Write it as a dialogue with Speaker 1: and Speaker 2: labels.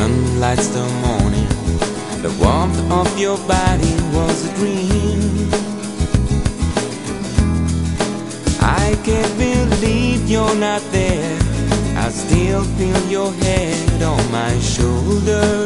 Speaker 1: sun lights the morning. The warmth of your body was a dream. I can't believe you're not there. I still feel your head on my shoulder.